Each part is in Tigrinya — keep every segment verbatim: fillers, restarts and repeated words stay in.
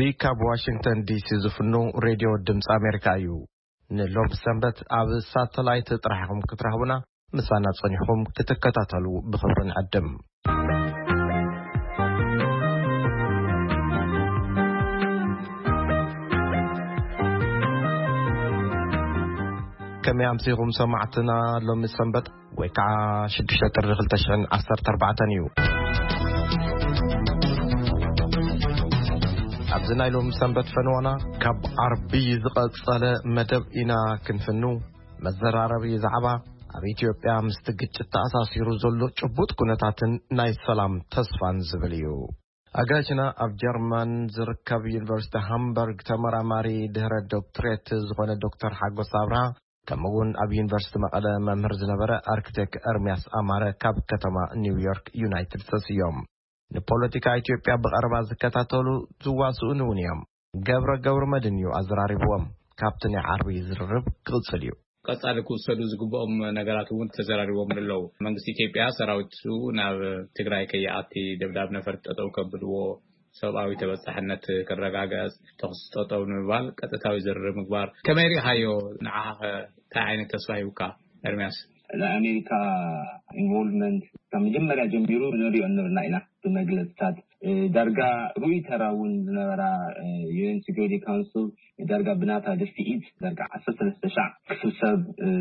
زي كاب واشنطن دي سي زفنو راديو دمس أمريكا يو نلوب سنبت أب ساتلايت ترحكم كترهونا مسانا تصنيحهم كتكتاتلو بخبرن عدم كم يامسيهم سمعتنا لوم سنبت ويكع شدشة الرغل تشعن عصر تربعة يو أبزنا لهم سنبت فنوانا كاب عربي زقاق صالة مدب إنا كنفنو مزر عربي زعبا أبي إثيوبيا مستقج التأساسي رزولو شبوت كونتاتن ناي سلام تصفان زبليو أجاجنا أب جرمان زركب يونيفرسيتي هامبورغ تمرا ماري دهر الدكتوريت زغون الدكتور حقو صابرا كمون أب يونيفرسيتي مقالة ممهر زنبرا أركتيك أرمياس أمارة كاب كتما نيويورك يونايتد ستيتس نبوليتيكا إثيوبيا بقربا زكاتاتولو زواسو نونيام قبر قبر مدنيو أزراري بوام كابتني عربي زررب قلصليو قصالكو سدو زغبوم نغراتون تزراريوم لو منግስት ኢትዮጵያ ሰራዊቱ ናብ ትግራይ ከያአቲ ደብዳብ ነፈርት ተጠው ከብድዎ ሰብአዊ ተበጻሕነት ከረጋጋጽ ተخصጠው ንባል ቀጥታዊ ዝርር ምግባር ከመሪ ሃዮ ንዓህ ታይነ ተስፋይውካ ኤርሚያስ ለአሜሪካ ኢንቮልቭመንት ከመጀመሪያ ጀምሮ ነው የነበርና ኢና በመግለጽታት ዳርጋ ሩይ ተራውን ዝነበራ ዩኤን ሴኩሪቲ ካውንስል ዳርጋ ብናታ ደፍኢት ዳርጋ عشرة آلاف ሻዕ ክስብሰብ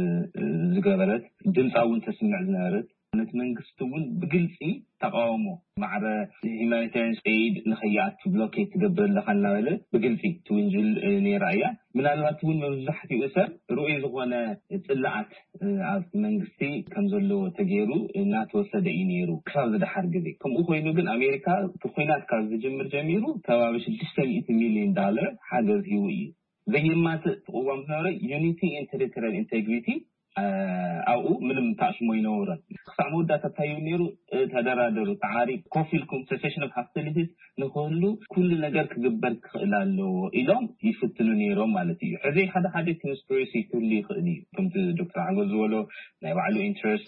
ዝገበረት ድምጻውን ተስምዕ ዝነበረት ነት መንግስቱን ብግልጽ ተቃውሞ ማዕረ ሁማኒታሪያን ኤድ ንኸያት ብሎኬት ትገብር ለኻና ወለ ብግልጽ ትውንጅል ነራያ ምናልባትውን መብዛሕቲ እሰር ሩይ ዝኾነ ጽላዓት ኣብ መንግስቲ ከምዘሎ ተገይሩ እና ተወሰደ ይነሩ ካብ ዝደሓር ግዜ ከምኡ ኮይኑ ግን ኣሜሪካ ተኾይናት ካብ ዝጅምር ጀሚሩ ተባብ ስድስተ ሚእቲ ሚልዮን ዶላር ሓገዝ ሂው እዩ ዘየማት ተቆዋም ነረ ዩኒቲ ኢን ቴሪቶሪያል ኢንቴግሪቲ أو منهم تعشمو ينورن خصامو داتا تايو نيرو تدرادرو تعاري كوفيلكم سيشن اوف هاستيليتيز نقولو كل ነገር ክግበር ክላሎ ኢሎም ይፍትኑ ነይሮም ማለት እዩ እዚ ሓደ ሓደ ኮንስፒረሲ ትሊ ይኽእል እዩ ከምቲ ዶክተር ዓጎዝ ወሎ ናይ ባዕሉ ኢንትረስት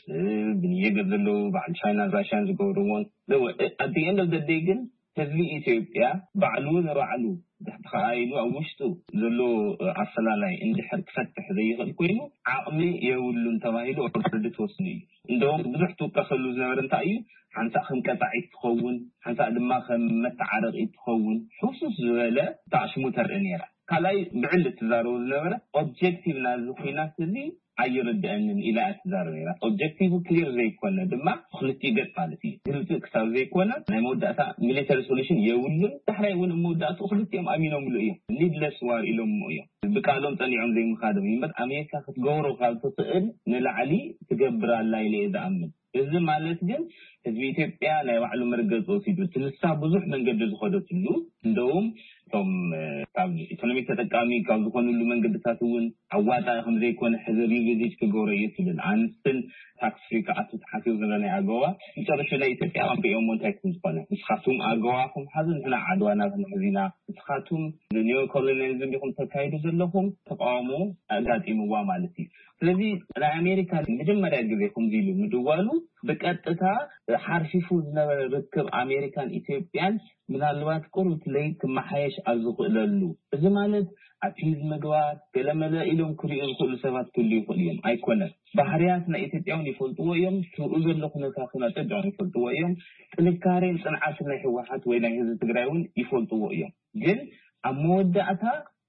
ብንየገዘሎ ባዕሉ ቻይና ራሽያን ዝገብርዎን at the end of the day ግን ህዝቢ ኢትዮጵያ ባዕሉ ዘራዕሉ ተኻይሉ አውሽቱ ዘሎ አሰላላይ እንድሕር ክፈትሕ ዘይኽእል ኮይኑ ዓቕሚ የውሉን ተባሂሉ ኦርደር ተወስኑ እዩ እንደውም ብዙሕ ተቀሰሉ ዝነበረ እንታይ እዩ ሓንሳ ከም ቀጣዒት ትኸውን ሓንሳ ድማ ከም መተዓረቕ ትኸውን ሕሱስ ዝበለ ታሽሙ ተርኢ ነይራ ካላይ ብዕል ትዛረቡ ዝነበረ ኦብጀክቲቭ ናዝ ኮይናት እዚ አይረዳንን ኢላ አትዛረራ ኦብጀክቲቭ ክሊር ዘይኮነ ድማ ክልቲ ገጽ ማለት እዩ ግልጽ ክሳብ ዘይኮነ ናይ ሞዳታ ሚሊተሪ ሶሉሽን የውሉን ተሕራይ ወን ሞዳታ ክልቲኦም አሚኖም ሉ እዩ ኒድለስ ዋር ኢሎም እዩ ብቃሎም ጸኒዖም ዘይምኻደም ይመጥ አሜሪካ ክትገብሮ ካብ ትኽእል ንላዕሊ ትገብራላ ኢለ ይዛምን እዚ ማለት ግን ህዝቢ ኢትዮጵያ ናይ ባዕሉ መርገጽ ወሲዱ ትንሳ ብዙሕ መንገድ ዝኸደትሉ እንደውም ቶም ካብ ኢኮኖሚ ተጠቃሚ ካብ ዝኾኑሉ መንገድታቱን አዋጣ ከም ዘይኮነ ሕዝቢ ቪዚት ክገብሮ ይትብል አንስትን ታክስ ፍሪ ካቱ ተሓሲቡ ዘለና ያገዋ ይጨርሽ ላይ ኢትዮጵያ አምቢኦም ሞንታይክስ ዝኾነ ንስኻቱም አገዋኹም ሓዝን ህና ዓድዋና ከመዚና ንስኻቱም ኒዮ ኮሎኒያሊዝም ቢኹም ተካይዱ ዘለኹም ተቃውሞ አጋጢምዋ ማለት እዩ ስለዚህ ለአሜሪካ መጀመሪያ ግዜ ከምዚሉ ምድዋሉ በቀጥታ ሓርፊፉ ዝነበረ ርክብ አሜሪካን ኢትዮጵያን ምናልባት ቁርት ላይ ከመሐየሽ አዝኹለሉ እዚ ማለት አቲዝ መግባት ገለመለ ኢሎም ክሪኡ ኩሉ ሰባት ኩሉ ይፈልዮም አይኮነ ባህሪያትና ኢትዮጵያውን ይፈልጥዎ እዮም ትኡ ዘሎ ኩነታትና ተዳውን ይፈልጥዎ እዮም ጥንካሬን ጽንዓትን ናይ ህወሓት ወይ ናይ ህዝብ ትግራይውን ይፈልጥዎ እዮም ግን አመወዳእታ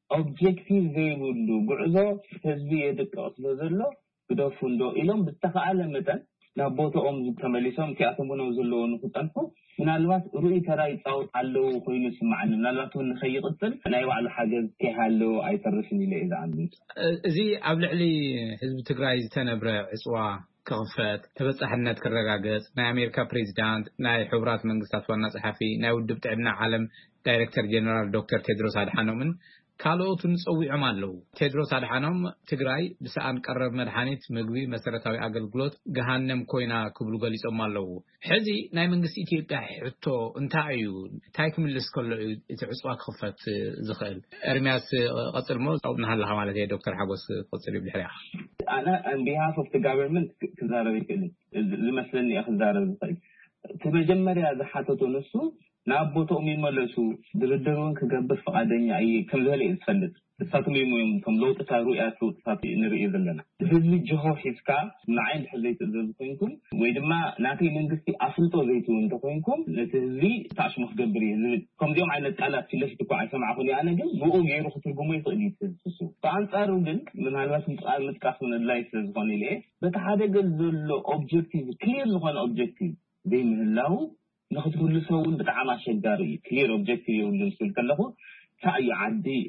ኦብጀክቲቭ ዘይብሉ ጉዕዞ ህዝቢ የደቀቕ ስለዘሎ ግደፉንዶ ኢሎም ብተኻአለ መጠን ናቦቶኦም ተመሊሶም ቲያቶም ነው ዘለዎ ንቁጠንፎ ምናልባት ሩይ ተራይ ጻው አለው ኮይኑ ስማዓን ምናልባት ወን ኸይቅጥል ናይ ባዕሉ ሓገዝ ከሃለው አይተርፍን ኢለ ኢዛአምን እዚ ኣብ ልዕሊ ህዝብ ትግራይ ዝተነብረ ዕጽዋ ክኽፈት ተበጻሕነት ክረጋገጽ ናይ አሜሪካ ፕሬዝዳንት ናይ ሕብራት መንግስታት ዋና ጸሐፊ ናይ ውድብ ጥዕና ዓለም ዳይሬክተር ጀነራል ዶክተር ቴድሮስ አድሓኖምን ካልኦቱን ጸዊዖም አለው ቴድሮስ አድሓኖም ትግራይ ብሰአን ቀረብ መድኃኒት ምግቢ መሰረታዊ አገልግሎት ገሃነም ኮይና ክብሉ ገሊጾም አለው ሕዚ ናይ መንግስት ኢትዮጵያ ሕቶ እንታይ እዩ ታይክምልስ ከሎ እቲ ዕጽዋ ክኽፈት ዝኽእል ኤርሚያስ ቀጽልሞ ጻውናሃላ ማለት እዩ ዶክተር ሓጎስ ቀጽል ይብልሕያ አና on behalf of the government ክዛረብ ይክእል ዝመስለኒ አኽዛረብ ዝኽእል ተመጀመሪያ ዝሓተቶ ነሱ نابوتهم يملسوا دردرون كجبر فقادني أي كم ذلك يتفلت الساتم يمهم ثم لو تساروا يأسوا تساتي نرئي ذلنا هذي جهة حسكا معين حزيت ذلكم وإذا ناتي من قصي أفلتوا زيتون تقولكم لتهذي تعش مخبري كم اليوم على الآلات في ليش تقع سمع خلي أنا جل بقوم يروح ترجموا يصلي تسوق طبعا صاروا جل من هالوقت متقال متكافون اللايسنس قاني ليه بتحدى جل ذل objective clear لغة objective بين الله ناخذ كل سوون بتعامل شجاري clear objective يقول نسول كله تأي عدي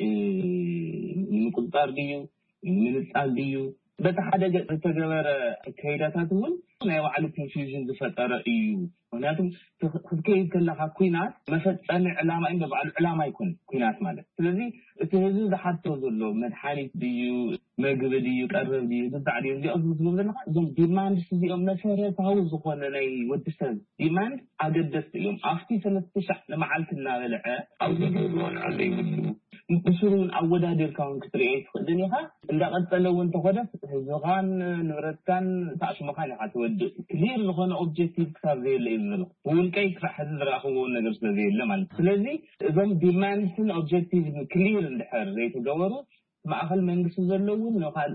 من قطار ديو من السال ديو بتحدى تجمر كيدا تقول أنا وعلى confusion بفترة إيو وناتم كيف كلها كوينات مثلا أنا علامة إنه بعد علامة يكون كوينات ماله ስለዚህ እቲ ህዝቢ ዝሓቶ ዘሎ መድሓኒት ድዩ ምግቢ ድዩ ቀረብ ድዩ ዝባዕድ እዩ እዚኦም ዝብሉ ዘለና እዞም ዲማንድ እዚኦም መሰረታዊ ዝኾነ ናይ ወዲሰብ ዲማንድ ኣገደስቲ እዮም ኣፍቲ ሰለስተ ሽሕ ንመዓልቲ እናበልዐ ኣብዚ ገዝኦን ኣለይ ይብሉ ምስሩን ኣወዳድርካውን ክትሪኦ ትኽእልን ኢኻ እንዳቐጠለ እውን ተኾደ ህዝብኻን ንብረትካን ተኣሽመኻን ኢኻ ትወድእ ክሊር ዝኾነ ኦብጀክቲቭ ክሳብ ዘየለ እዩ ዘሎ ውልቀይ ክሳብ ሕዚ ዝረኣኽዎ ነገር ስለዘየለ ማለት ስለዚ እዞም ዲማንድን ኦብጀክቲቭ ክሊር እንድሕር ዘይተገበሩ ማእኸል መንግስቲ ዘለውን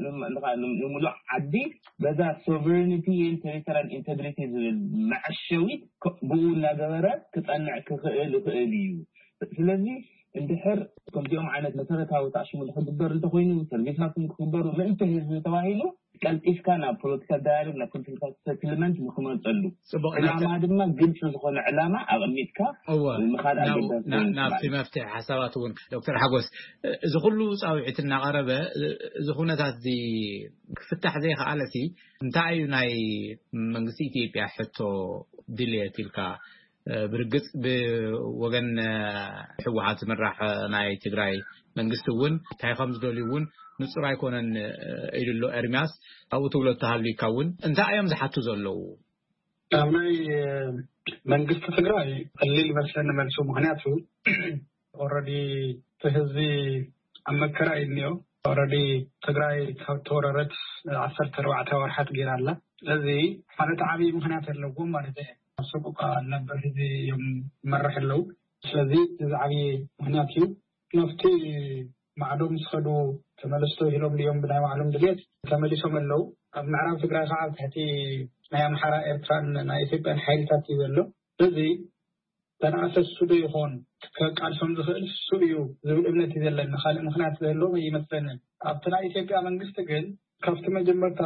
ንሙሉእ ዓዲ በዛ ሶቨሬኒቲ ቴሪቶሪያል ኢንቴግሪቲ ዝብል መዐሸዊት ብኡ እናገበረ ክፀንዕ ክኽእል ይኽእል እዩ ስለዚ እንድሕር ከምዚኦም ዓይነት መሰረታዊ ተኣሽሙ ዝግበር እንተኮይኑ ሰርቪሳትን ክግበሩ ምእንቲ ህዝቢ ተባሂሉ ቀልጢፍካ ናብ ፖለቲካል ዳያሎግ ናብ ፖለቲካል ሴትልመንት ንክመፀሉ ዕላማ ድማ ግልፂ ዝኾነ ዕላማ ኣቐሚጥካ ምኻድ ኣገዳሲ ናብቲ መፍትሒ ሓሳባት እውን ዶክተር ሓጎስ እዚ ኩሉ ፃውዒት እናቐረበ እዚ ኩነታት እዚ ክፍታሕ ዘይከኣለቲ እንታይ እዩ ናይ መንግስቲ ኢትዮጵያ ሕቶ ድልየት ኢልካ برجس بوجن حوات مرح ناي تجراي منجستون تاي خمس دوليون نصر يكونن إيدلو إرمياس أو تقول تهالي كون أنت أيام زحتو زلوا ناي منجست تجراي اللي مثلا مرسوم هناتو already تهزي أما كراي النيو already تجراي توررت عصر تروع تورحت جيرالله الذي أنا تعبي مهنات اللقوم مرده سبق نبر هذي يوم مرح اللو الذي تزعبي مهناتيو نفتي معلوم سخدو تملستو هلوم اليوم بنا معلوم دليت تملسهم اللو معرام فكرة صعب تحتي نيام حرا إرتران نايسيب أن حيلتاتي ذلو الذي تنعسس سوديو هون كقال سوم دخل سوديو زول ابنتي ذلنا خالق مهنات ذلو يمثلنا أبتنا إيسيب أمانجستقل كفت مجمرتا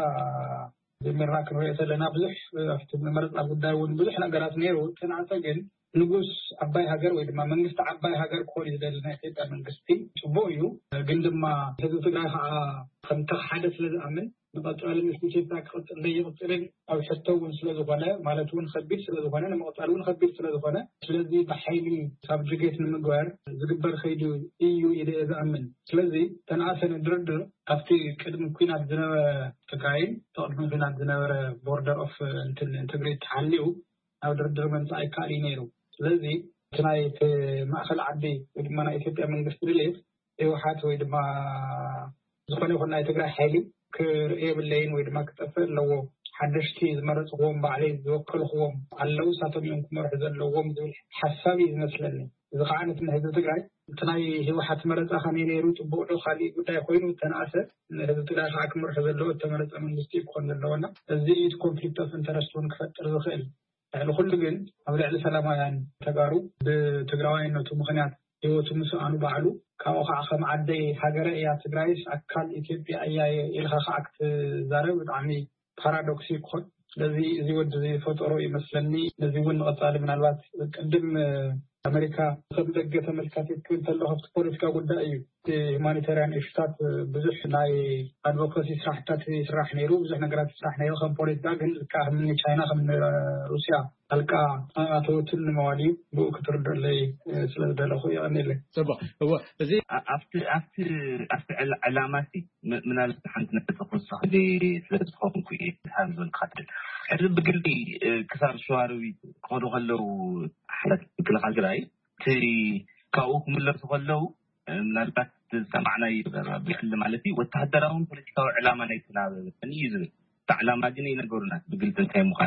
بمراك رئيس لنا بزح في مرض أبو داود بزح نقرأت نيرو تنعتقل نقص عباي هاجر وإذا ما منجست عباي هاجر كوري ذلنا كده منجستي شبويو عندما هذا تقرأ خمسة حدث لذا أمن نقطع على مسكين تاك خط اللي يقترن أو حتى ونسلا زبانة مالتون خبير سلا زبانة لما قطعون خبير سلا زبانة سلذي بحيلي سبجيت من مجوار زقبر خيجو إيو إذا إذا أمن سلذي تنعسن الدرد أفتي كده ممكن عندنا تقاين طبعا ممكن عندنا border of integrate حليو أو درد من ساي كارينيرو سلذي تناي في مأخل عدي ودما أنا إثيوبيا من قصدي إيو حات ودما زبانة هنا يتقرأ حالي كرئي بالليل ويدما كتفر لو حدشتي زمرت قوم بعلي زوكل قوم علو ساتم يومكم مرحزا لو قوم ذو حسابي نسلني إذا قعنت من هذا تقعي تناي هو حت مرت أخاني نيروت بوعو خالي قد يخوينو تناسة إن هذا تقعي حاكم مرحزا لو تمرت أمن مستيب خون اللونا الزيد كونفليكت of interest ونكفتر ذو خيل يعني كل جن أولي على سلامة يعني تقارو بتقراوين إنه تمخنات يوتو مسؤانو بعلو كاو خاخم عدي هاجر يا تجرايس أكل إثيوبيا أي إلها خاكت زارو عمي بارادوكسي كون الذي زود زي فطروا يمثلني الذي ون أطال من الوقت قدم أمريكا قبل جت أمريكا تكون تلوها في بوليتيكا قدائي humanitarian إشتات بزح ناي advocacy صراحة صراحة نيرو بزح نقرأ صراحة نيرو خم بوليتيكا كن كهم تشاينا خم روسيا هلكا أتوتل الموالي بو كتر دللي سلا دلله خويا أنيله. سبعة هو زي أفتى أفتى أفتى علاماتي من الامتحان نتفقد صح دي ثلاث خطوات كوي هذا القتل. أرد بقولي كسر شواروي قالوا خلوا حلت كل خالجراي تي كأوك من اللي خلوا من البات سمعنا بيحلم على فيه وتهدرهم بوليتيكا علامة نيتنا فنيزل تعلم ما جنينا قرنا بقولت انتهي مخانا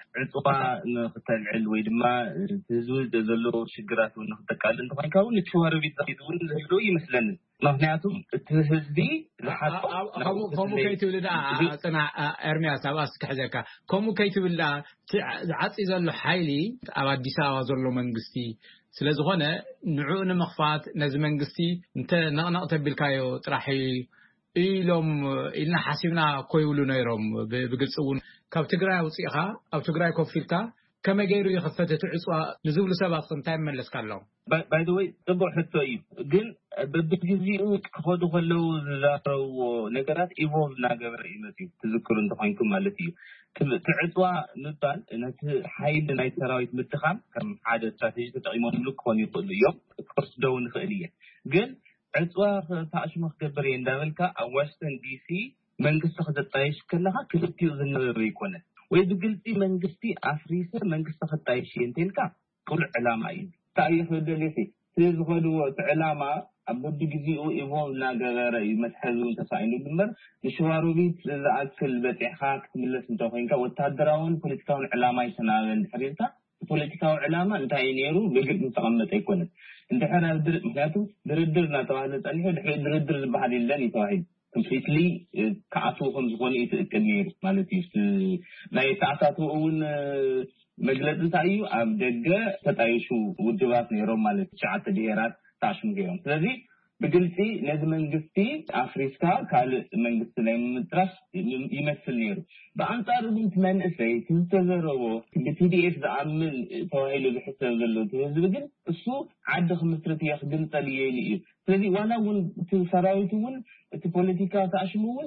ዕጽዋ ንኽተልዕል ወይ ድማ ህዝቢ ዘሎ ሽግራት ንኽተቃል እንተኾይንካ እውን ንተዋረቢት እውን ዝህሉ ይመስለኒ ምክንያቱም እቲ ህዝቢ ዝሓቆ ከምኡ ከይትብልዳ ኣፅና ኤርምያስ ኣብ ኣስክሕዘካ ከምኡ ከይትብልዳ ዝዓፂ ዘሎ ሓይሊ ኣብ ኣዲስ ኣበባ ዘሎ መንግስቲ ስለዝኾነ ንዑ ንምኽፋት ነዚ መንግስቲ እንተ ነቕነቕ ተቢልካዮ ጥራሕ ኢሎም ኢልና ሓሲብና ኮይብሉ ነይሮም ብግልጽ እውን ካብ ትግራይ ውፅኢኻ ኣብ ትግራይ ኮፊልካ ከመይ ገይሩ ይኽፈት እቲ ዕፅዋ ንዝብሉ ሰባት እንታይ መለስካ ኣለዎም ባይ ዘ ወይ ጽቡቅ ሕቶ እዩ ግን በብግዚኡ ክኸዱ ከለው ዝዛረብዎ ነገራት ኢቮልቭ እናገበረ ይመጽእ ትዝክሩ እንተኮይንኩም ማለት እዩ ትዕጽዋ ምባል ነቲ ሓይሊ ናይ ሰራዊት ምትኻም ከም ሓደ ስትራቴጂ ተጠቂሞምሉ ክኾኑ ይኽእሉ እዮም ክርስ ደው ንኽእል እየ ግን ዕጽዋ ተኣሽሞ ክገበር እየ እንዳበልካ ኣብ ዋሽንግተን ዲሲ መንግስቲ ክዘጣይሽ ከለካ ክልቲኡ ዝነበረ ይኮነን ወይ ብግልፂ መንግስቲ ኣፍሪሰ መንግስቲ ክጣይሽ እንተልካ ኩሉ ዕላማ እዩ ታሪክ ደልሲ ስለዝኸድዎ እቲ ዕላማ ኣብ በቢግዚኡ ኢቮልቭ እናገበረ እዩ መትሐዙን ተሳኢኑ ድምር ንሸዋሮቢት ዝኣክል በፂሕካ ክትምለስ እንተኮይንካ ወታደራውን ፖለቲካውን ዕላማ ይተናበን ድሕሪልካ ፖለቲካዊ ዕላማ እንታይ ነይሩ ብግልጽ ተቐመጠ ይኮነን እንድሕር ኣብ ድርድር ምክንያቱም ድርድር እናተባህለ ጸኒሑ ድሕሪ ድርድር ዝበሃል የለን ይተባሂሉ completely ከኣትውኩም ዝኾነ ይትእክል ነይሩ ማለት እዩ ናይ ተኣታቱ እውን መግለጽ እንታይ እዩ ኣብ ደገ ተጣይሹ ውድባት ነይሮም ማለት ሸዓተ ብሄራት ታሽሙ ገይሮም ስለዚ ብግልጽ ነዚ መንግስቲ ኣፍሪካ ካልእ መንግስቲ ናይ ምጥራስ ይመስል ነይሩ በኣንጻሩ ግን መንእሰይ ዝተዘረቦ ብቲዲኤፍ ዝኣምን ተባሂሉ ዝሕሰብ ዘሎ ህዝቢ ግን እሱ ዓዲ ክምስረት እየ ክግንፀል እየ እዩ ስለዚ ዋና እውን እቲ ሰራዊት እውን እቲ ፖለቲካ ተኣሽሙ እውን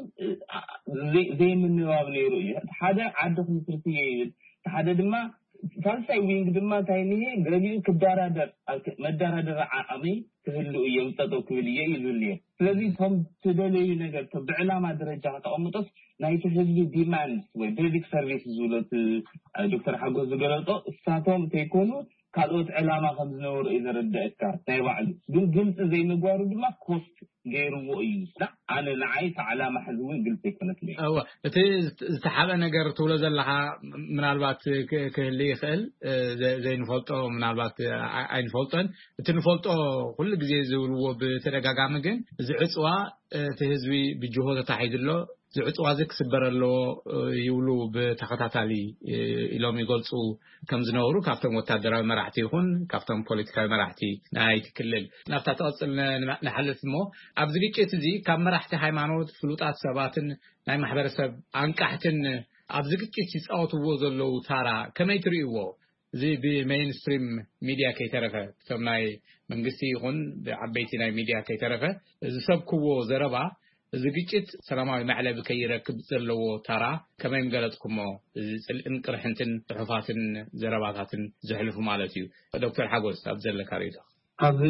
ዘይምንባብ ነይሩ እዩ ሓደ ዓዲ ክምስረት እየ ይብል ሓደ ድማ ሳልሳይ ዊንግ ድማ ታይኒሄ ገሊኡ ክዳራደር መዳራደር ዓቕሚ ክህሉ እዮም ጠጠው ክብል እየ ይብል እየ ስለዚ ከም ትደለዩ ነገር ብዕላማ ደረጃ ተቐምጦስ ናይቲ ህዝቢ ዲማንድ ወይ ቤዚክ ሰርቪስ ዝብሎት ዶክተር ሓጎስ ዝገለጾ እሳቶም ተይኮኑ ካልኦት ዕላማ ከም ዝነበሩ እዩ ዘረድአካ ናይ ባዕሉ ግን ግልጽ ዘይምግባሩ ድማ ኮስት ገይርዎ እዩ ኣነ ንዓይ ዕላማ ሕዚ እውን ግልጽ ይኮነት እየ እወ እቲ ዝተሓበ ነገር ትብሎ ዘለካ ምናልባት ክህሊ ይኽእል ዘይንፈልጦ ምናልባት ኣይንፈልጦን እቲ ንፈልጦ ኩሉ ግዜ ዝብልዎ ብተደጋጋሚ ግን እዚ ዕፅዋ እቲ ህዝቢ ብጅሆ ተታሒዙሎ ዝዕፅዋ ዝክስበረሎ ይብሉ ብተኸታታሊ ኢሎም ይገልጹ ከም ዝነበሩ ካብቶም ወታደራዊ መራሕቲ ይኹን ካብቶም ፖለቲካዊ መራሕቲ ናይ ትክልል ናብታ ተቐፅል ንሓልፍ እሞ ኣብዚ ግጭት እዚ ካብ መራሕቲ ሃይማኖት ፍሉጣት ሰባትን ናይ ማሕበረሰብ አንቃሕትን ኣብዚ ግጭት ይፃወትዎ ዘለዉ ታራ ከመይ ትርእይዎ እዚ ብሜይንስትሪም ሚድያ ከይተረፈ ከም ናይ መንግስቲ ይኹን ብዓበይቲ ናይ ሚድያ ከይተረፈ ዝሰብክዎ ዘረባ እዚ ግጭት ሰላማዊ መዕለብ ከይረክብ ዘለዎ ታራ ከመይ ገለጽኩሞ ጽልእን ቅርሕንትን ጽሑፋትን ዘረባታትን ዝሕልፉ ማለት እዩ ዶክተር ሓጎስ ኣብ ዘለካ ሪቶ ኣብዚ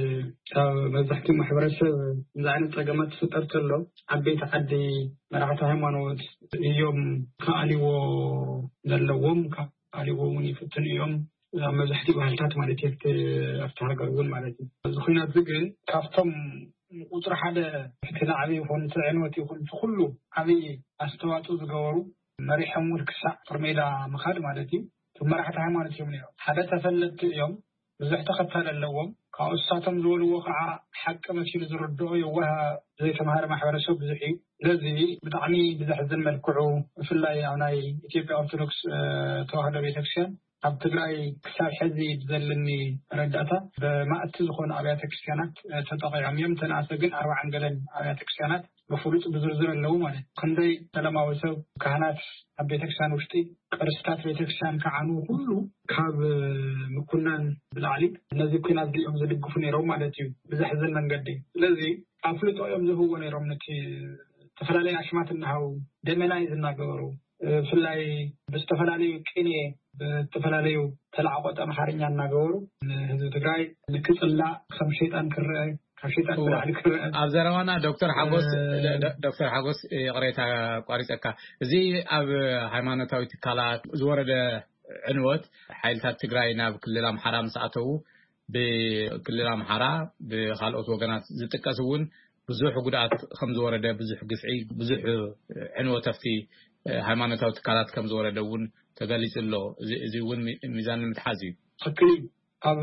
ካብ መብዛሕትኡ ማሕበረሰብ ንዝዓይነት ፀገማት ዝፍጠር ተሎ ዓበይቲ ዓዲ መራሕቲ ሃይማኖት እዮም ከኣሊዎ ዘለዎም ከኣሊዎ እውን ይፍትን እዮም ኣብ መብዛሕትኡ ባህልታት ማለት እዩ ኣብቲ ሃገር እውን ማለት እዩ እዚ ኩናት ግን ካብቶም ቁጥር ሓደ እትላዕቢ ይኹን ትዕንወት ይኹን ኩሉ ዓብይ ኣስተዋፅኦ ዝገበሩ መሪሖም ክሳዕ ፍርሜዳ ምኻድ ማለት እዩ መራሕቲ ሃይማኖት እዮም ነይሮም ሓደ ተፈለጥቲ እዮም ብዙሕ ተኸታሊ ኣለዎም ካብ እሳቶም ዝበልዎ ከዓ ሓቂ መሲሉ ዝርድኦ የዋህ ዘይተምሃረ ማሕበረሰብ ብዙሕ እዩ ስለዚ ብጣዕሚ ብዘሕዝን መልክዑ ብፍላይ ኣብ ናይ ኢትዮጵያ ኦርቶዶክስ ተዋህዶ ቤተክርስትያን ኣብ ትግራይ ክሳብ ሕዚ ዘለኒ ረዳእታ ብማእቲ ዝኾኑ ኣብያተ ክርስቲያናት ተጠቂዖም እዮም ተናእሰ ግን ኣርባዓን ገለን ኣብያተ ክርስቲያናት ብፍሉጥ ብዝርዝር ኣለዉ ማለት ክንደይ ሰላማዊ ሰብ ካህናት ኣብ ቤተክርስትያን ውሽጢ ቅርስታት ቤተክርስትያን ከዓኑ ኩሉ ካብ ምኩናን ብላዕሊ ነዚ ኩናት እዚኦም ዝድግፉ ነይሮም ማለት እዩ ብዘሕዝን መንገዲ ስለዚ ኣፍልጦ እዮም ዝህብዎ ነይሮም ነቲ ተፈላለዩ ኣሽማት እናሃው ደመናይ ዝናገበሩ ብፍላይ ብዝተፈላለዩ ቅኔ ብዝተፈላለዩ ተላዕቆጠ ኣምሓርኛ እናገበሩ ህዝቢ ትግራይ ንክፅላእ ከም ሸይጣን ክርአ ካብ ሸይጣን ብላዕሊ ክርአ ኣብ ዘረባና ዶክተር ሓጎስ ዶክተር ሓጎስ ቅሬታ ቋሪፀካ እዚ ኣብ ሃይማኖታዊ ትካላት ዝወረደ ዕንወት ሓይልታት ትግራይ ናብ ክልል ኣምሓራ ምስ ኣተዉ ብክልል ኣምሓራ ብካልኦት ወገናት ዝጥቀስ እውን ብዙሕ ጉድኣት ከም ዝወረደ ብዙሕ ግፍዒ ብዙሕ ዕንወት ኣብቲ ሃይማኖታዊ ትካላት ከም ዝወረደውን ተገሊጽሎ እዚ እውን ሚዛን ምትሓዝ እዩ ትክክል ኣብ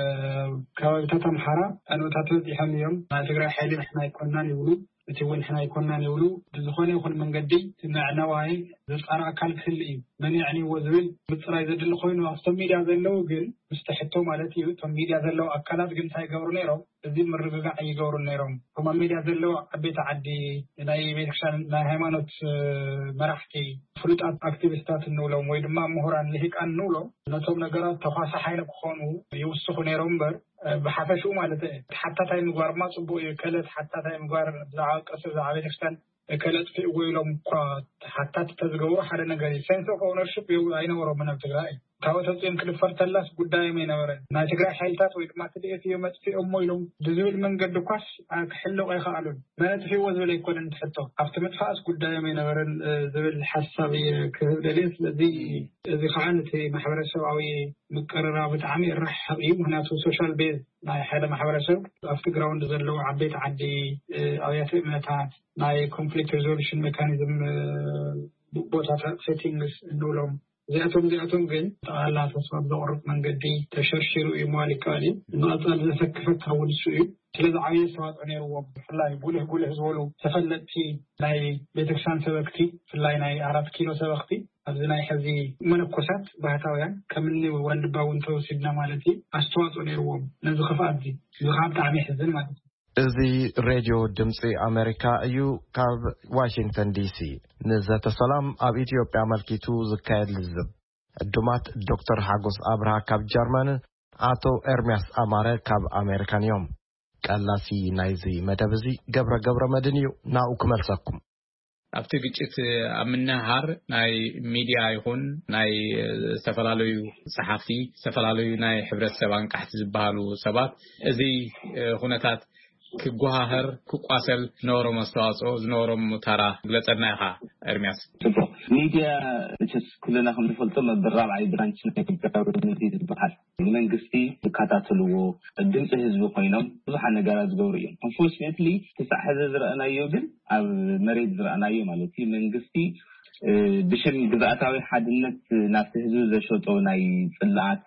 ከባቢታት ኣምሓራ ኣንወታት ይሕም እዮም ናይ ትግራይ ሓይሊ ንሕና ይኮንናን ይብሉ እቲ እውን ንሕና ይኮንናን ይብሉ ብዝኾነ ይኹን መንገዲ ትናዕናዋይ ዝፃራ ኣካል ክህሊ እዩ መን ያዕኒዎ ዝብል ብፅራይ ዘድሊ ኮይኑ ኣብቶም ሚድያ ዘለዉ ግን ምስተሕቶ ማለት እዩ እቶም ሚድያ ዘለዉ ኣካላት ግን እንታይ ይገብሩ ነይሮም እዚ ምርግጋዕ ይገብሩ ነይሮም እቶም ኣብ ሚድያ ዘለዉ ዓበይቲ ዓዲ ናይ ቤተክርስትያን ናይ ሃይማኖት መራሕቲ ፍሉጣት ኣክቲቪስታት እንብሎም ወይ ድማ ምሁራን ልሂቃን እንብሎም ነቶም ነገራት ተኳሳሓይ ክኾኑ ይውስኹ ነይሮም እምበር ብሓፈሽኡ ማለት ሓታታይ ምግባር ማ ጽቡቅ እዩ ከለት ሓታታይ ምግባር ብዛዕባ ቅርሲ ብዛዕባ ቤተክርስትያን ከለት ፍእዎ ኢሎም እኳ ሓታት ተዝገብሩ ሓደ ነገር እዩ ሴንስ ኦፍ ኦውነርሽፕ ኣይነበሮም ኣብ ትግራይ ታወተፅኦም ክልፈርተላስ ጉዳዮም ኣይነበረን ናይ ትግራይ ሓይልታት ወይ ድማ ትድኤት እዮም መጥፊኦም ኢሎም ብዝብል መንገዲ ኳስ ክሕልቕ ኣይከኣሉን መጥፊዎ ዝብል ኣይኮነን ትሕቶ ኣብቲ ምጥፋእስ ጉዳዮም ኣይነበረን ዝብል ሓሳብ ክህብ ደልየ ስለዚ እዚ ከዓ ነቲ ማሕበረሰባዊ ምቅርራብ ብጣዕሚ ይረሓቕ እዩ ምክንያቱ ሶሻል ቤዝ ናይ ሓደ ማሕበረሰብ ኣብቲ ግራውንድ ዘለዉ ዓበይቲ ዓዲ ኣብያተ እምነታት ናይ ኮንፍሊክት ሪዞሉሽን ሜካኒዝም ቦታታት ሴቲንግስ እንብሎም እዚኣቶም እዚኣቶም ግን ጠቕላላ ተስፋ ብዘቕርብ መንገዲ ተሸርሺሩ እዩ ምባል ይከኣል እዩ ንቐፃሊ ዘሰክፈካ እውን እሱ እዩ ስለዚ ዓብዪ ኣስተዋፅኦ ነይርዎም ብፍላይ ጉልህ ጉልህ ዝበሉ ተፈለጥቲ ናይ ቤተክርስትያን ሰበክቲ ብፍላይ ናይ ኣራት ኪሎ ሰበክቲ ኣብዚ ናይ ሕዚ መነኮሳት ባህታውያን ከምኒ ወንድባ እውን ተወሲድና ማለት እዩ ኣስተዋፅኦ ነይርዎም ነዚ ክፍኣት እዚ እዚ ከዓ ብጣዕሚ ይሕዝን ማለት እዩ እዚ ሬድዮ ድምፂ ኣሜሪካ እዩ ካብ ዋሽንግተን ዲሲ ንዘተ ሰላም ኣብ ኢትዮጵያ መልኪቱ ዝካየድ ልዝብ ዕዱማት ዶክተር ሓጎስ ኣብርሃ ካብ ጀርመን ኣቶ ኤርሚያስ ኣማረ ካብ ኣሜሪካን እዮም ቀላሲ ናይዚ መደብ እዚ ገብረ ገብረ መድን እዩ ናኡ ክመልሰኩም ኣብቲ ግጭት ኣብ ምንሃር ናይ ሚድያ ይኹን ናይ ዝተፈላለዩ ጸሓፍቲ ዝተፈላለዩ ናይ ሕብረተሰብ አንቃሕቲ ዝበሃሉ ሰባት እዚ ሁነታት ክጓሃር ክቋሰል ዝነበሮም ኣስተዋፅኦ ዝነበሮም ታራ ግለፀና ኢኻ ኤርሚያስ ሚድያ እችስ ኩለና ከም ንፈልጦ መበል ራብዓይ ብራንች ናይ ተጋሩ ዝበሃል መንግስቲ ዝከታተልዎ ድምፂ ህዝቢ ኮይኖም ብዙሓት ነገራት ዝገብሩ እዮም አንፎርቹኔትሊ ክሳዕ ሕዚ ዝረአናዮ ግን ኣብ መሬት ዝረአናዮ ማለት እዩ መንግስቲ ብሽም ግዛኣታዊ ሓድነት ናብቲ ህዝቢ ዘሸጦ ናይ ፅላኣት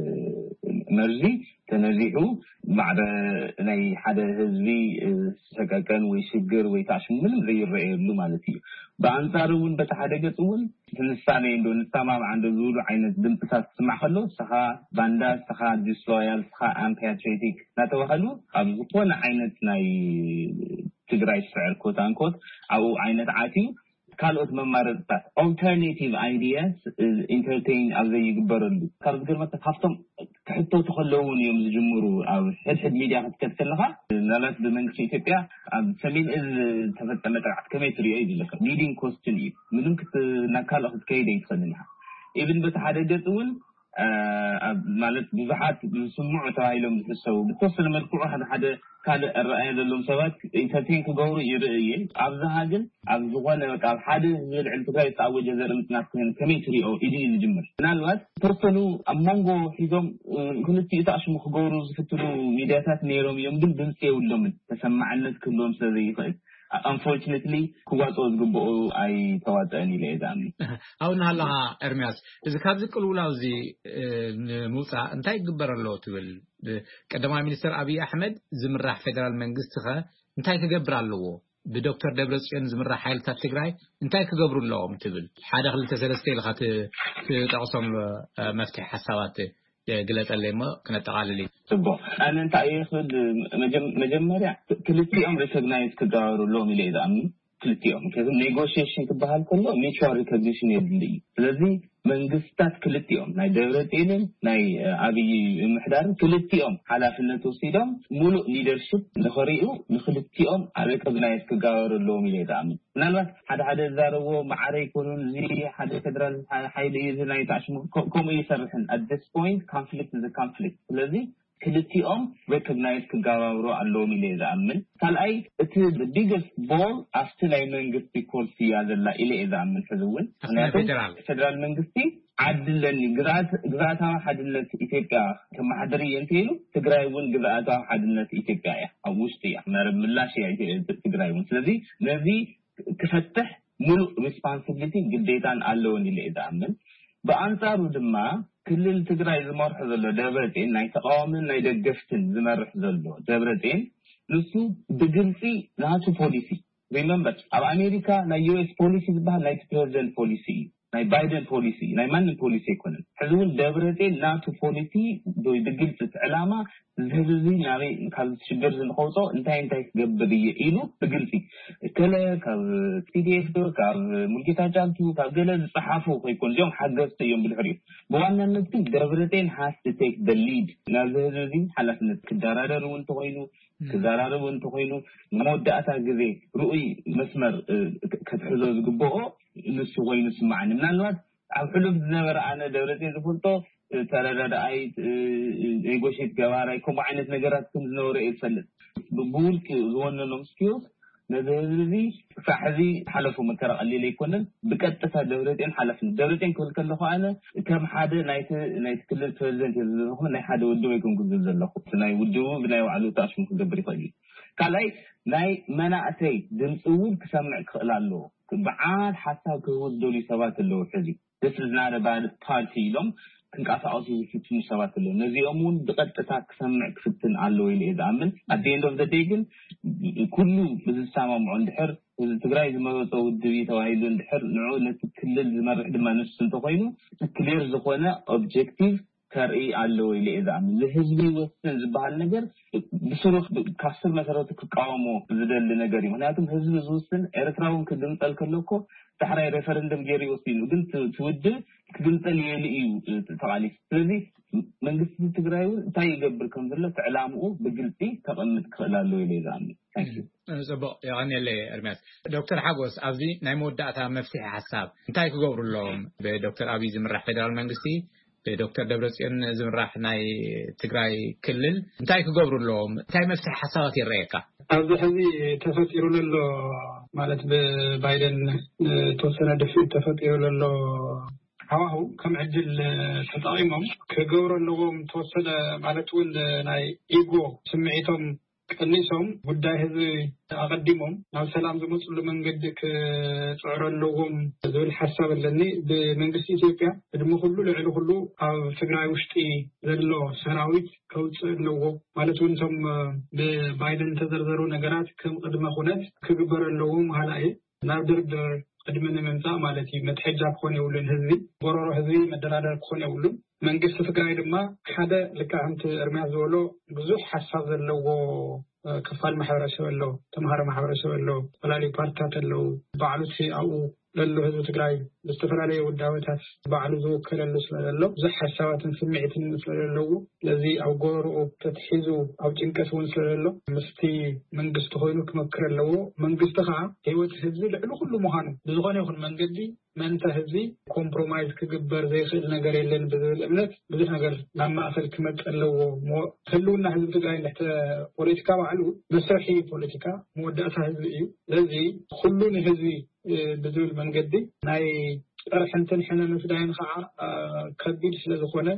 መርዚ ተነዚሑ ማዕረ ናይ ሓደ ህዝቢ ሰቀቀን ወይ ሽግር ወይ ታሽሙ ምንም ዘይረአየሉ ማለት እዩ በአንጻሩ እውን በታ ሓደ ገጽ እውን ትንሳኔ እንዶ ንሰማማዕ እንዶ ዝብሉ ዓይነት ድምፅታት ስማዕ ከሎ ሰኻ ባንዳ ሰኻ ዲስሎያል ሰኻ አምፓትሪዮቲክ ናተባህሉ ኣብ ዝኾነ ዓይነት ናይ ትግራይ ስዕር ኮት አንኮት ኣብኡ ዓይነት ዓትዩ ካልኦት መማረፅታት ኦልተርናቲቭ አይዲያስ ኢንተርቴይን ኣብ ዘይግበረሉ ካብ ዝገርመካ ካብቶም ክሕቶ ተኸለውን እዮም ዝጅምሩ ኣብ ሕድሕድ ሚድያ ክትከተለኻ ናላት ብመንግስቲ ኢትዮጵያ ኣብ ሰሜን እዝ ተፈፀመ ጥቃዓት ከመይ ትሪኦ እዩ ዝብለካ ሊዲንግ ኮስትን እዩ ምንም ናካልኦ ክትከይደ ይትኽእልን ኢኻ ኢብን በቲ ሓደ ገፅ እውን ማለት ብዙሓት ዝስምዑ ተባሂሎም ዝሕሰቡ ብተወሰነ መልክዑ ሓደ ሓደ ካልእ ኣረኣእያ ዘለዎም ሰባት ኢንተርቴይን ክገብሩ ይርአየ ኣብዝሃ ግን ኣብ ዝኾነ በቃ ኣብ ሓደ ዝልዕል ትግራይ ዝተኣወጀ ዘርኢ ምጥናት ኮይኑ ከመይ ትሪኦ ኢሉ እዩ ዝጅምር ምናልባት ተወሰኑ ኣብ መንጎ ሒዞም ክልቲኡ ተኣሽሙ ክገብሩ ዝፍትሉ ሚድያታት ነይሮም እዮም ግን ድምፂ የብሎምን ተሰማዕነት ክህልዎም ስለዘይኽእል unfortunately kuwato zgubo ay tawatan ile exam awna hala ermias እዚ ካብ ዝቅልውላው እዚ ሙፃ እንታይ ይግበረሎ ትብል ቀዳማይ ሚኒስትር አብይ አህመድ ዝምራሕ ፌደራል መንግስት ኸ እንታይ ክገብር ኣለዎ ብዶክተር ደብረጽዮን ዝምራሕ ሓይልታት ትግራይ እንታይ ክገብሩ ኣለዎም ትብል ሓደ ክልተ ሰለስተ ኢልካ ትጠቕሶም መፍትሒ ሓሳባት ግለጸለሞ ክነጠቃልል ጽቦ ኣነ እንታይ ይኽእል መጀመርያ ክልቲኦም ሪኮግናይዝ ክጋሩ ሎም ኢለ ይዛም ክልቲኦም ከዚ ኔጎሽዬሽን ክበሃል ከሎ ሚቹዋል ሪኮግኒሽን የድሊ ስለዚ መንግስታት ክልቲኦም ናይ ደብረጽዮን ናይ አብይ ምሕዳር ክልቲኦም ሓላፍነት ወሲዶም ሙሉእ ሊደርሺፕ ንኸሪኡ ንክልቲኦም ሪኮግናይዝ ክጋሩ ሎም ኢለ ይዛም ምናልባት ሓደ ሓደ ዛረቦ ማዕረ ይኮኑን እዚ ሓደ ፌደራል ሓይሊ እዚ ናይ ታሽሙ ከምኡ ይሰርሕን at this point conflict is a conflict ስለዚ ክልቲኦም recognize ክጋባብሩ ኣለዎም ኢለ ይዛምን ካልኣይ እቲ the biggest ball after ናይ መንግስቲ ኮርሲ ያዘላ ኢለ ይዛምን ሕዝውን ፌደራል መንግስቲ ዓድለኒ ግዛት ግዛታዊ ሓድነት ኢትዮጵያ ከመሓደር የንተይሉ ትግራይ እውን ግዛታዊ ሓድነት ኢትዮጵያ ያ ኣብ ውሽጢ ያ መረብ ምላሽ ያ ትግራይ እውን ስለዚ ነዚ ክፈትሕ ሙሉ ሪስፖንሲቢሊቲ ግዴታን አለውን ኢለ ይዛምን በአንጻሩ ድማ ክልል ትግራይ ዝመርሕ ዘሎ ደብረጽዮን ናይ ተቃዋምን ናይ ደገፍትን ዝመርሕ ዘሎ ደብረጽዮን ንሱ ብግልጺ ናቱ ፖሊሲ remember ኣብ አሜሪካ ናይ ዩኤስ ፖሊሲ ዝበሃል ናይ ፕሬዚደንት ፖሊሲ ናይ ባይደን ፖሊሲ ናይ ማንም ፖሊሲ ይኮነን ሕዝቡን ደብረጽዮን ናቱ ፖሊሲ ዶይ ብግልጽ ዕላማ ዝህብዚ ናበ ካብ ሽግር ዝንኸውጾ እንታይ እንታይ ክገብር ኢሉ ብግልጽ ከለ ካብ ፒዲኤፍ ዶ ካብ ሙልጌታ ጫልቱ ካብ ገለ ዝጽሓፉ ኮይኮን ጆም ሓገዝተ እዮም ብልሕሪ በዋናነት ግን ደብረጽዮን has to take the lead ናብ ዝህብዚ ሓላፍነት ክዳራደሩ እንተኮይኑ ክዛራረቡ እንተኮይኑ መወዳእታ ግዜ ሩኡይ መስመር ከተሕዞ ዝግብኦ ንሱ ኮይኑ ስማዓኒ ምናልባት ኣብ ሕሉፍ ዝነበረ ኣነ ደብረጽዮን ዝፈልጦ ተረዳዳይ ኔጎሽት ገባራይ ከም ዓይነት ነገራት ከም ዝነበረ ይፈልጥ ብቡልክ ዝወነኖም ስኪልስ ነዘዚ ሳሕዚ ሓለፉ መከራ ቀሊል ይኮነን ብቀጥታ ደብረጽዮን ሓላፍነት ደብረጽዮን ክብል ከለኹ ኣነ ከም ሓደ ናይቲ ናይቲ ክልል ፕሬዚደንት ዝለኹ ናይ ሓደ ውድብ ይኩን ክብል ዘለኹ ናይ ውድቡ ብናይ ባዕሉ ታሽሙ ክገብር ይኽእል ካልኣይ ናይ መናእሰይ ድምፂ እውን ክሰምዕ ክኽእል ኣለዎ በዓል ሓሳብ ክውደሉ ሰባት ኣለዎ ሕዚ this is not about a party ኢሎም ክንቃሳቀሱ ዝፍትኑ ሰባት ኣለዎ ነዚኦም እውን ብቀጥታ ክሰምዕ ክፍትን ኣለዎ ኢለ ይዛምን at the end of the day ግን ኩሉ ብዝሰማምዑ እንድሕር እዚ ትግራይ ዝመረፆ ውድብ ተባሂሉ እንድሕር ንዑ ነቲ ክልል ዝመርሕ ድማ ንሱ እንተኮይኑ ክሊር ዝኾነ ኦብጀክቲቭ ከርኢ ኣለዎ ኢለ ይዛምን ለህዝቢ ወስን ዝበሃል ነገር ብስሩዕ ካስር መሰረቱ ክቃወሞ ዝደል ነገር እዩ ምክንያቱም ህዝቢ ዝውስን ኤርትራውን ክድምፀል ከለኮ ተሕራይ ሬፈረንደም ገይሩ ይወስኑ ግን ትውድብ ክድምፀል የሊ እዩ ተቃሊስ ስለዚህ መንግስቲ ትግራይ እንታይ ይገብር ከም ዘሎ ተዕላምኡ ብግልጽ ተቐምጥ ክእል ኣለዎ ኢለ ይዛምን ጽቡቅ ያኔለ እርሚያስ ዶክተር ሓጎስ ኣብዚ ናይ መወዳእታ መፍትሒ ሓሳብ እንታይ ክገብሩሎም በዶክተር አብይ ዝምራሕ ፌደራል መንግስቲ ዶክተር ደብረጽዮን ዝምራሕ ናይ ትግራይ ክልል እንታይ ክገብሩሎም እንታይ መፍትሒ ሓሳባት ይረአካ ኣብዚ ሕዚ ተፈጢሩ ዘሎ ማለት በባይደን ተወሰነ ድፊት ተፈጢሩ ዘሎ ሃዋሁ ከም ዕድል ተጠቂሞም ክገብሩ ኣለዎም ተወሰነ ማለት እውን ናይ ኢጎ ስምዒቶም ቀኒሶም ጉዳይ ህዝቢ ኣቀዲሞም ናብ ሰላም ዝመጽሉ መንገዲ ክጽዕሩ ኣለዎም ዝብል ሓሳብ ኣለኒ ብመንግስቲ ኢትዮጵያ ድሞ ሁሉ ልዕሊ ሁሉ ኣብ ትግራይ ውሽጢ ዘሎ ሰራዊት ከውጽእ ኣለዎ ማለት እውን ቶም ብባይደን ተዘርዘሩ ነገራት ከም ቅድመ ኩነት ክግበር ኣለዎም ሃላኢ ናብ ድርድር ቅድመ ንምምጻእ ማለት እዩ መትሐጃ ክኾን የብሉን ህዝቢ ጎረሮ ህዝቢ መደራደር ክኾን የብሉን መንግስቲ ትግራይ ድማ ሓደ ልካዕንቲ እርምያስ ዝበሎ ብዙሕ ሓሳብ ዘለዎ ክፋል ማሕበረሰብ ኣለዎ ተምሃሮ ማሕበረሰብ ኣለዎ ዝተፈላለዩ ፓርቲታት ኣለዎ ባዕሉ ኣብኡ ዘሎ ህዝቢ ትግራይ ብዝተፈላለየ ውዳበታት ባዕሉ ዝውከለሉ ስለዘሎ ብዙሕ ሓሳባትን ስምዒትን ስለዘለዎ ለዚ ኣብ ጎረሮኡ ተትሒዙ ኣብ ጭንቀት እውን ስለዘሎ ምስቲ መንግስቲ ኮይኑ ክመክር ኣለዎ መንግስቲ ከዓ ህይወት ህዝቢ ልዕሊ ኩሉ ምዃኑ ብዝኾነ ይኹን መንገዲ መንታ ህዝቢ ኮምፕሮማይዝ ክግበር ዘይኽእል ነገር የለን ብዝብል እምነት ብዙሕ ነገር ናብ ማእኸል ክመጽ ኣለዎ ህልውና ህዝቢ ትግራይ ንሕተ ፖለቲካ ባዕሉ መሰርሒ ፖለቲካ መወዳእታ ህዝቢ እዩ ለዚ ኩሉ ንህዝቢ ብዝብል መንገዲ ናይ ጠርሕንትን ሕነ ምስዳይን ከዓ ከቢድ ስለዝኾነ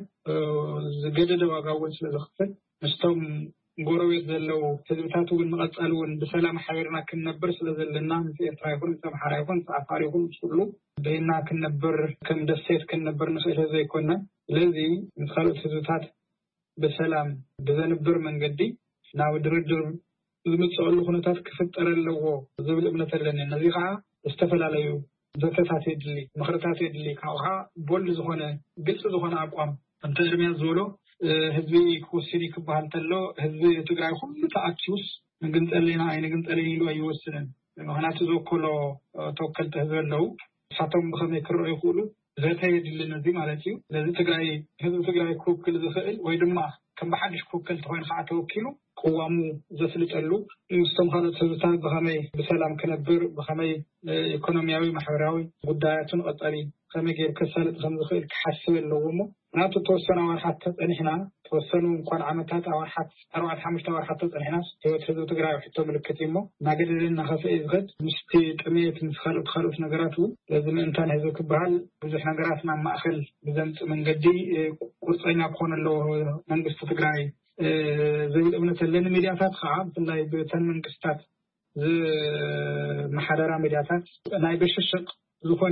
ዝገደደ ዋጋ እውን ስለዝኽፈል ምስቶም ጎረቤት ዘለው ህዝብታት እውን መቐጻል እውን ብሰላም ሓቢርና ክንነብር ስለዘለና ምስ ኤርትራ ይኹን ምስ ኣምሓራ ይኹን ምስ ዓፋር ይኹን ኩሉ በይና ክንነብር ከም ደሴት ክንነብር ንኽእል ህዝቢ ኣይኮንና ስለዚ ምስ ካልኦት ህዝብታት ብሰላም ብዘንብር መንገዲ ናብ ድርድር ዝምጽእሉ ኩነታት ክፍጠር ኣለዎ ዝብል እምነት ኣለኒ ነዚ ከዓ ዝተፈላለዩ ዘተታት የድሊ ምኽርታት የድሊ ካብኡ ከዓ ቦል ዝኾነ ግልጽ ዝኾነ ኣቋም እንተ እርምያስ ዝበሎ ህዝቢ ክወስን ክበሃል ተሎ ህዝቢ ትግራይ ኩሉ ተኣኪውስ ንግንጸልና ኣይንግንጸልን ኢሉ ኣይወስንን ምክንያቱ ዝወከሎ ተወከልቲ ህዝቢ ኣለዉ ንሳቶም ብኸመይ ክረአዩ ይኽእሉ ዘተ የድሊ ነዚ ማለት እዩ ስለዚ ትግራይ ህዝቢ ትግራይ ክውክል ዝኽእል ወይ ድማ ከም ብሓድሽ ክውክል ተኮይኑ ከዓ ተወኪሉ ቅዋሙ ዘፍልጠሉ ምስቶም ካልኦት ህዝብታት ብኸመይ ብሰላም ክነብር ብኸመይ ኢኮኖሚያዊ ማሕበራዊ ጉዳያትን ቀጻሊ ከመይ ጌር ከሳልጥ ከም ዝኽእል ክሓስብ ኣለዎ እሞ ናቱ ተወሰነ ወርሓት ተጸኒሕና ተወሰኑ እንኳን ዓመታት ኣወርሓት ኣርባዕተ ሓሙሽተ ወርሓት ተጸኒሕናስ ህይወት ህዝቢ ትግራይ ውሕቶ ምልክት እሞ ናገደልና ኸፍአ ዝኸድ ምስቲ ጥሜት ምስ ካልኦት ካልኦት ነገራት እውን ለዚ ምእንታን ህዝቢ ክበሃል ብዙሕ ነገራት ናብ ማእኸል ብዘምጽእ መንገዲ ቁርፀኛ ክኾን ኣለዎ መንግስቲ ትግራይ ዝብል እምነት ኣለኒ ሚድያታት ከዓ ብፍላይ ብተን መንግስታት محررة مدياتات ناي بششق زخون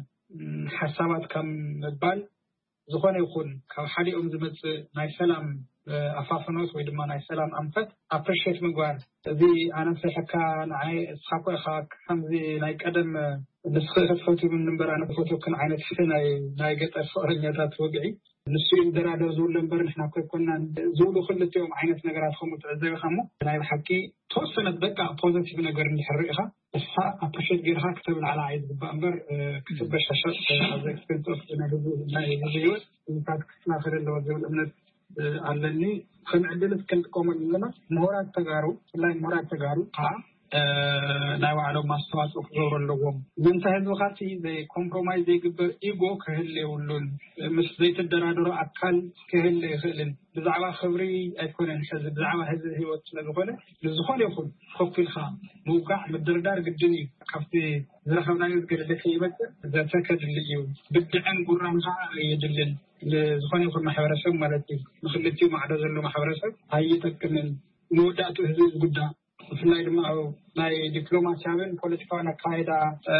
حسابات كم مبال زخون يكون كم حالي أم زمت ناي سلام أفافنوس ويدما ناي سلام أنفت appreciate مقوار ذي أنا في حكا ناي سخاكو إخاك هم ذي ناي قدم نسخة فوتو من نمبر أنا بفوتو كن عينة حسين ناي ناي قد أفقر نياتات وقعي نسوين درادة زول لنبر نحنا كنا زولو خلت يوم عينة نقرات خمو تعزيو خمو ناي بحكي توصل تبقى بوزيتيف نقر نحرقها إسحاق أبشت غيرها كتب على عيد بأمبر كتب بشاشات از اكسبنس اوف ناي نزيوت وكانت كتنا خير اللي وزيو الأمنت علني خم عدلت كنت قومة لنا مهورات تقارو لا مهورات تقارو ها ناي وعلو ما استوات وخزور اللغوم من تهد وقاتي زي كومبرومايز زي قبر إيغو كهل يولون مش زي تدرادرو أكال كهل يخلن بزعبا خبري أيكونن حزب بزعبا حزب هيوت لغوله لزخون يخون خفي الخام موقع مدردار قدني كفتي زرخبنا يذكر لكي يبتر إذا تكد اللي يوم بدعن قرامها يدلن لزخون يخون محورسة مالتي مخلتي معرض له محورسة هاي تكمل مودات هزيز قدام فلاي دماغ ناي دبلوماسيين بوليتيكانا قاعدة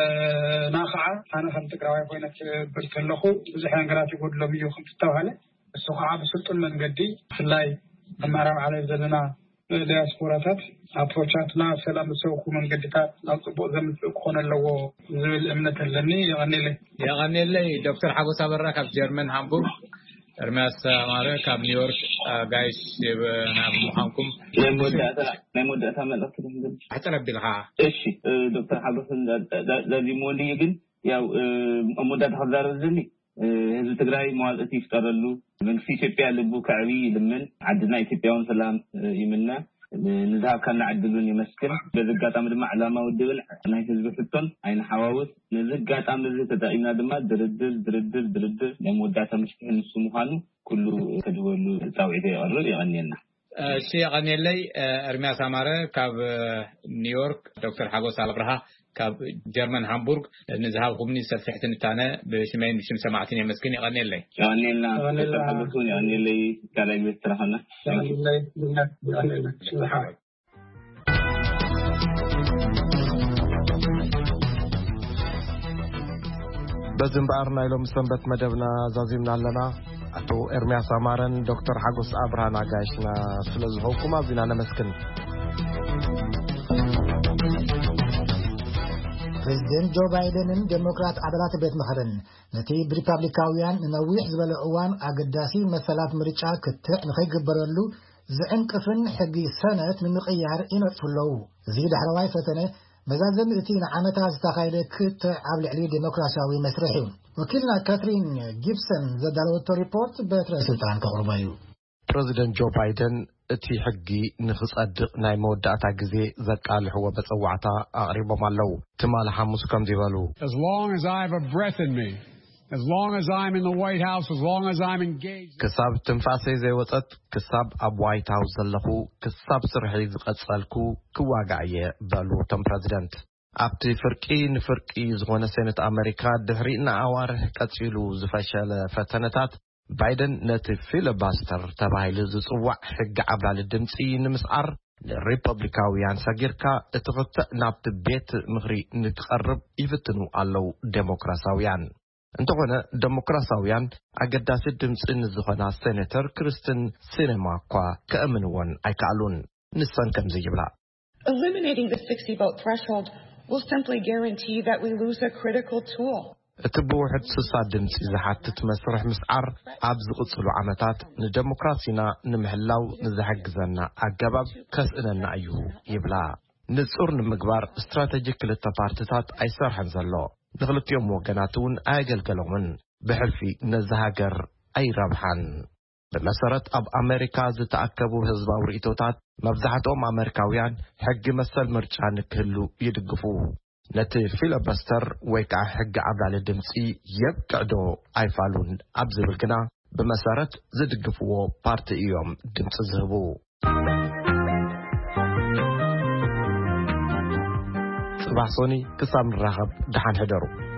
ناخعة أنا خمت قراوي بينك بركلخو زحنا قراتي قول لهم يو خمت توهله السقعة بسلطن من قدي فلاي المعرب على زدنا دياسبوراتات أبروشاتنا سلام سوق من قدتات أطبق زمن سوقنا اللي هو زي الأمنة اللي يغني لي يغني لي دكتور حبو صابر في جيرمان هامبورغ إرمياس مارك كاب نيويورك جايش نعم محامكم لمدة لمدة ثمان أكثر من حتى ربي الها إيش دكتور حبس ذي مولي يجن يا مدة هزار الزني هذا تقرأي مواد تيفتر له من في شيء بيعلبو كعبي لمن عدنا يتبعون سلام يمنا نذهب كان عدلون يمسكن بذقات أمر مع علامة والدول أنا يحزب فتن عين حواوس نذقات أمر تدعينا دماء دردر دردر دردر لمدة مشكلة السموحانو كله كدولو توعيدي أرر يغنينا شيء غني لي إرمياس مارك كاب نيويورك دكتور حبو صابرها كاب جيرمان هامبورغ نذهب قمني سلفحت التانا بشمين بشم سماعتين مسكين يغني لي يغني لنا دكتور حبسون يغني لي كلام يسترحنا يغني لي يغني لي سبحان بزنبارنا إلهم سنبت مدبنا زازيمنا لنا أتو إرمياس أمارن دكتور حقوس أبرهان عقاشنا سلزهوكما زينا نمسكن بريزيدنت جو بايدن ديمقراط عدالات بيت محرن نتي بريبابليكاويان نويح زبل عوان أقداسي مسالات مريشا كتع نخي قبرلو زعنقفن حقي سنة من مقيار إنفلو زيد حرواي فتنة مزازم اتين عامتها استخايلة كتع عبل علي ديمقراسياوي مسرحيون وكلنا كاترين جيبسون زدالوتو ريبورت بيتر سلطان كغربايو بريزيدنت جو بايدن اتي حقي نخصدق ناي مودعتا غزي زقال هو بصوعتا اقربوا مالو تمال حمص كم ديبالو As long as I have a breath in me, as long as I'm in the White House, as long as I'm engaged. كساب تنفاسي زي وصت كساب اب وايت هاوس زلخو كساب سرحي زقصلكو كواغايه بالو تم بريزيدنت ابتي فرقي نفرقي زغونه سنت امريكا دهرينا اواره قصيلو زفشل فتنتات بايدن نتي فيلباستر تبعيل زصواع حق عبال الدمصي نمسعر للريبابليكاويان ساغيركا اتغطى نابت بيت مغري نتقرب يفتنو علو ديمقراساويان انتقونا ديمقراساويان اقداس الدمصي نزخونا سيناتر كريستين سينما كوا كأمنوان ايكالون نسان كمزي يبلا Eliminating the sixty vote threshold will simply guarantee that we lose a critical tool. اتبوحد سسادم سيزحاتت مسرح مسعر عبز قصلو عمتات نديمقراسينا نمحلاو نزحقزنا عقباب كسئنا ايهو يبلا نزور نمقبار استراتيجيك للتبارتتات اي سرحن زلو نغلط يوم وقناتون ايقل قلومن بحلفي نزهاقر اي ربحان بمسارت اب امريكا زتأكبو هزباو رئيتوتات مبزحتهم امريكاويان حق مسال مرجان كهلو يدقفوه نتي فيلبستر ويكع حق عبد الدمسي يبقعدو ايفالون ابز بالقنا بمسارت زدقفوه بارتي يوم دمس زهبو صباح صوني كسام الرغب دحان هدرو